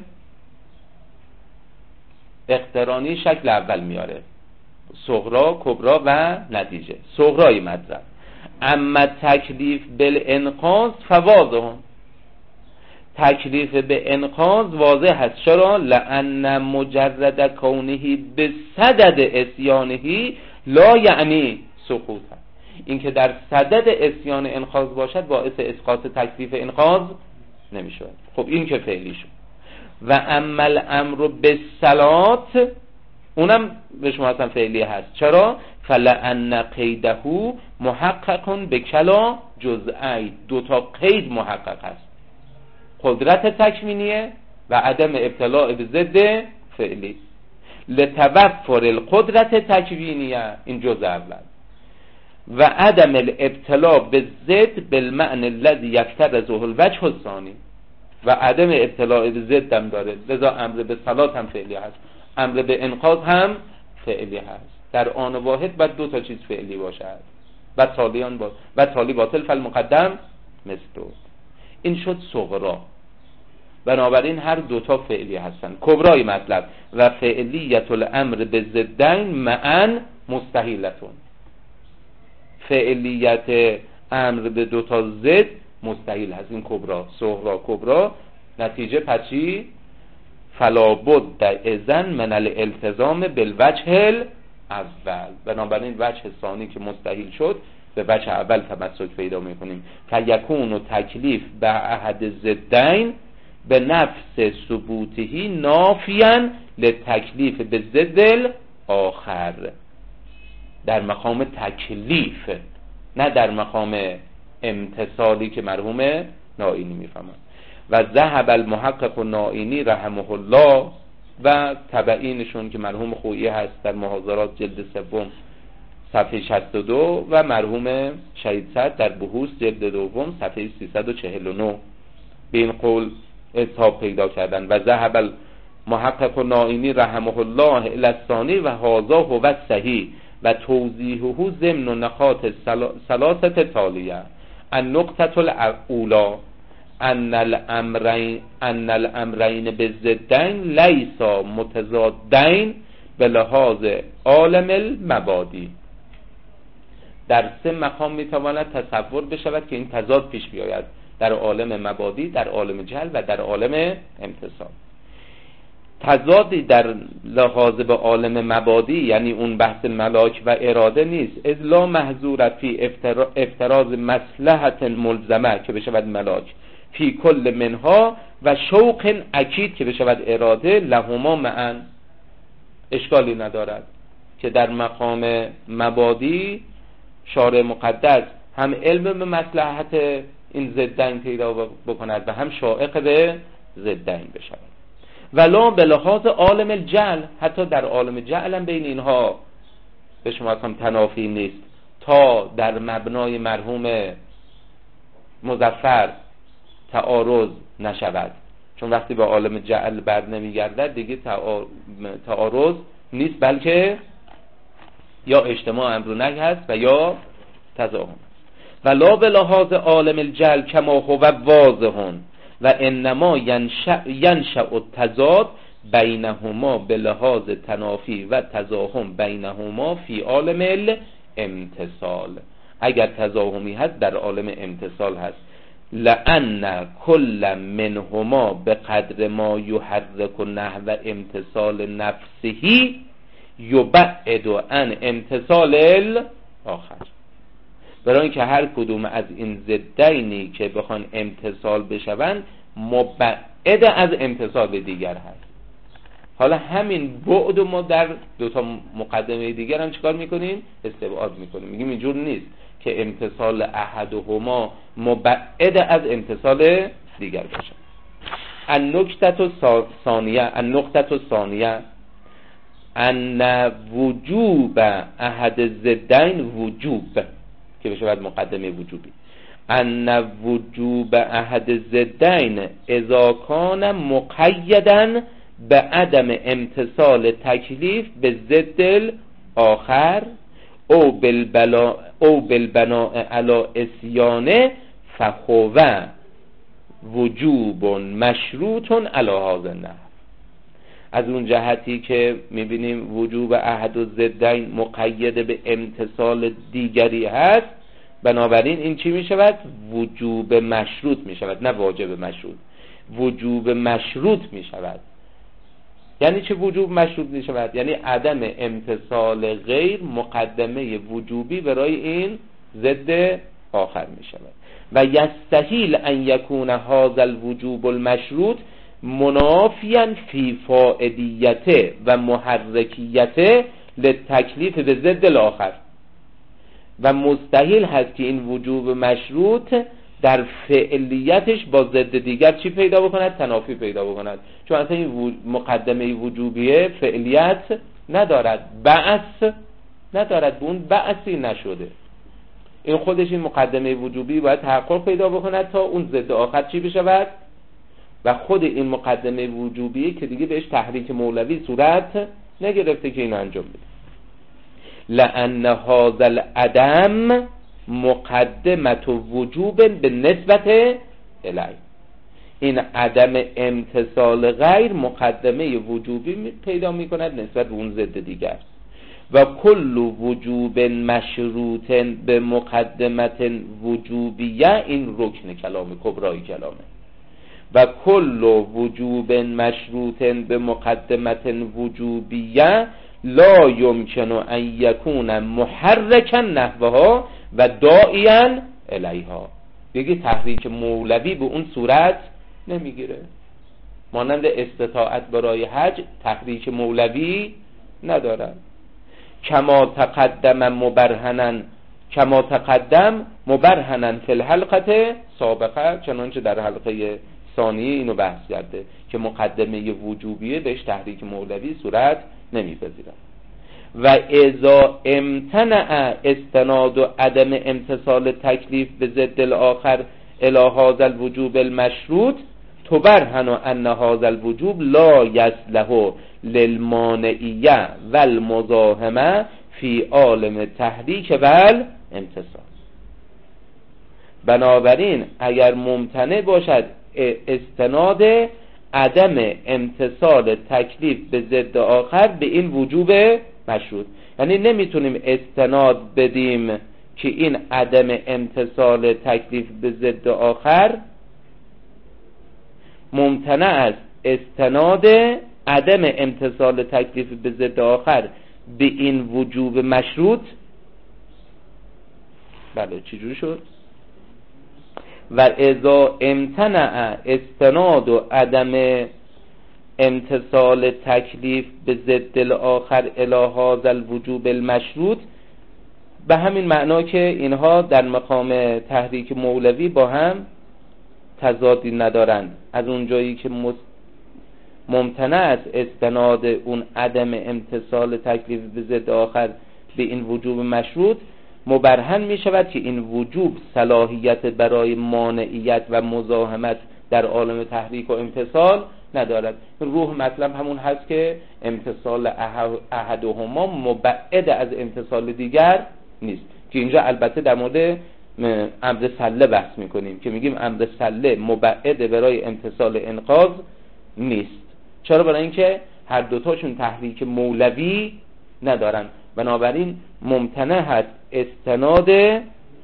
اقترانی شکل اول میاره، صغرا، کبرا و نتیجه. صغرای مطلب، اما تکلیف بالانقاض فواضح، تکلیف به انقاض واضح هست. چرا؟ لأن مجرد کونه به صدد اسیانهی لا یعنی سقوط، این که در صدد اسیان انقاض باشد باعث اسقاط تکلیف انقاض نمیشه. خب این که فعلی شد. و اما الامر بالصلات، اونم به شما اصلا فعلی هست. چرا؟ فلأن قیده محقق بکلا جزئی، دو تا قید محقق هست، قدرت تکوینیه و عدم ابتلاء به ضد فعلی. لتوفر القدرت تکوینیه، این جزء اول، و عدم الابتلاء به ضد بالمعنی الذي یفترضه الوجه الثانی، و عدم ابتلاء به ضد هم داره، لذا امر به صلات هم فعلی هست، امر به انقاض هم فعلی هست. در آن واحد باید دو تا چیز فعلی باشد و تالی باطل فالمقدم مثلو. این شد صغرا، بنابراین هر دوتا فعلی هستن. کبرای مطلب، و فعلیت الامر به ضدین معا مستحیلتون، فعلیت امر به دوتا ضد مستحیل هست. این کبرا، صغرا کبرا، نتیجه پچی فلا بد اذن من الالتزام بالوجه الاول. بنابراین وجه ثانی که مستحیل شد به وجه اول تمسک پیدا میکنیم که یکون و تکلیف به احد ضدین به نفس ثبوتهی نافیاً لتکلیف به ضد آخر، در مقام تکلیف، نه در مقام امتصالی که مرحوم نائینی میفهمند. و ذهب المحقق نائینی رحمه الله و تبعینشون که مرحوم خویی هست در محاضرات جلد سوم صفحه 62 و مرحوم شهید سعد در بحوث جلد دوم صفحه 349 به این قول اصحاب پیدا کردن. و ذهب المحقق نائینی رحمه الله الثانی و هذا هو الصحیح و توضیحه ضمن نقاط ثلاثه تالیه. النقطه الاولى ان الامرین بالضدین لیسا متضادین به لحاظ عالم المبادی. در سه مقام میتواند تصور بشود که این تضاد پیش بیاید، در عالم مبادی، در عالم جهل و در عالم امتصال. تضادی در لحاظ به عالم مبادی یعنی اون بحث ملاک و اراده نیست، اذ لا محظور فی افتراض مصلحت ملزمه که بشود ملاک فی کل منها و شوق اکید که بشود اراده لهما معا. اشکالی ندارد که در مقام مبادی شارع مقدس هم علم به مصلحت این ضدین پیدا بکند و هم شائق به ضدین بشود. ولا به لحاظ عالم الجهل، حتی در عالم جهل هم بین اینها به شما هم تنافی نیست تا در مبنای مرحوم مظفر تعارض نشود، چون وقتی به عالم جهل بر نمیگردد دیگه تعارض نیست، بلکه یا اجتماع امر و نهی هست و یا تضاهم. ولا به لحاظ عالم الجهل کما هو واضح و انما ینشأ التضاد بینهما به لحاظ تنافی و تضاهم بینهما فی عالم الامتصال. اگر تزاحمی هست در عالم امتصال هست. لأن کل منهما به قدر ما یحرک نحو امتصال نفسه یبعد عن امتصال الاخر. برای اینکه هر کدوم از این ضدینی که بخوان امتصال بشوند مبعد از امتصال دیگر هست. حالا همین بعد ما در دو تا مقدمه دیگر هم چیکار میکنیم؟ استبعاد میکنیم. میگیم اینجور نیست که امتصال احدهما مبعد از امتصال دیگر باشه. النکته الثانیه ان وجوب احد الضدین وجوب که بشه بعد مقدمه وجوبی. ان وجوب احد الضدین اذا کان مقیدا به عدم امتصال تکلیف به ضد الاخر او بالبناء علی اسیانه فهو وجوب مشروط علی هذا النحو. از اون جهتی که میبینیم وجوب احد الضدین مقید به امتصال دیگری هست، بنابراین این چی میشود؟ وجوب مشروط میشود، نه واجب مشروط. وجوب مشروط میشود. یعنی چه وجوب مشروط میشود؟ یعنی عدم امتصال غیر مقدمه وجوبی برای این ضد آخر میشود. و یستحیل ان یکون هذا الوجوب المشروط منافیا فی فاعلیته و محرکیته للتکلیف به ضد الاخر. و مستحیل هست که این وجوب مشروط در فعلیتش با ضد دیگر چی پیدا بکند؟ تنافی پیدا بکند. چون اصلا این مقدمه وجوبیه فعلیت ندارد، بعث ندارد، به اون بعثی نشده. این خودش این مقدمه وجوبی باید تحقق پیدا بکند تا اون ضد آخر چی بشود. و خود این مقدمه وجوبی که دیگه بهش تحریک مولوی صورت نگرفته که اینو انجام بده. لأن هذا العدم مقدمت وجوب به نسبت الی. این عدم امتصال غیر مقدمه وجوبی پیدا می کند نسبت به اون ضد دیگر. و کل وجوب مشروط به مقدمت وجوبیه، این رکن کلام کبرای کلامه. و کل وجوب مشروط به مقدمت وجوبیه لا یمکن ان یکون محرکا نحوها و داعیا الیها. دیگه تحریک مولوی به اون صورت نمیگیره. مانند استطاعت برای حج تحریک مولوی ندارد. کما تقدم مبرهنا فی الحلقه سابقه، چنانچه در حلقه ثانیه اینو بحث کرده که مقدمه وجوبیه بهش تحریک مولوی صورت نمیپذیرد. و اذا امتنع استناد و عدم امتصال تکلیف به ضد الاخر الی هذا الوجوب المشروط تبرهن ان هذا الوجوب لا یصلح للمانعیه والمزاحمه فی عالم تحریک والامتصال. بنابراین اگر ممتنع باشد استناد عدم امتصال تکلیف به ضد آخر به این وجوب مشروط، یعنی نمیتونیم استناد بدیم که این عدم امتصال تکلیف به ضد آخر ممتنع است استناد عدم امتصال تکلیف به ضد آخر به این وجوب مشروط. بله چجوری شد؟ و اذا امتنع استناد و عدم امتصال تکلیف به ضد الاخر الی هذا الوجوب المشروط، به همین معنا که اینها در مقام تحریک مولوی با هم تضادی ندارند. از اون جایی که ممتنع است استناد اون عدم امتصال تکلیف به ضد آخر به این وجوب مشروط، مبرهن می شود که این وجوب صلاحیت برای مانعیت و مزاحمت در عالم تحریک و امتصال ندارد. روح مطلب همون هست که امتصال احدهما مبعد از امتصال دیگر نیست، که اینجا البته در مورد امر سله بحث میکنیم که میگیم امر سله مبعد برای امتصال انقاذ نیست. چرا؟ برای اینکه هر دوتاشون تحریک مولوی ندارن. بنابراین ممتنع هست استناد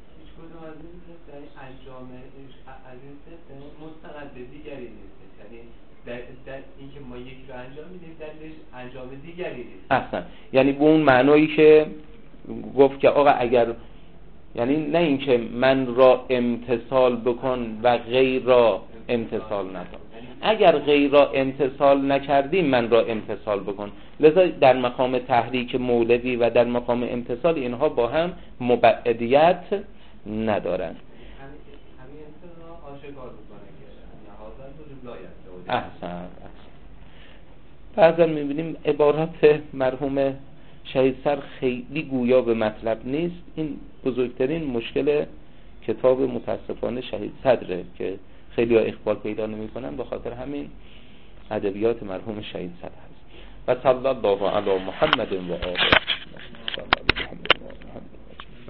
رو انجام میدیم دلیلش انجام دیگری نیست. احسن. یعنی به اون معنایی که گفت که آقا اگر، یعنی نه اینکه من را امتثال بکن و غیر را امتثال نکن، اگر غیر را امتثال نکردی من را امتثال بکن. لذا در مقام تحریک مولوی و در مقام امتثال اینها با هم مبعدیت ندارن. همین انسان آشکار میکنه که نهایت وجود لایق. احسن. بعضا میبینیم عبارات مرحوم شهید سر خیلی گویا به مطلب نیست. این بزرگترین مشکل کتاب متاسفانه شهید صدره که خیلی ها اقبال پیدا نمی کنن، به خاطر همین ادبیات مرحوم شهید صدر هست. و صلی الله علی محمد و آله.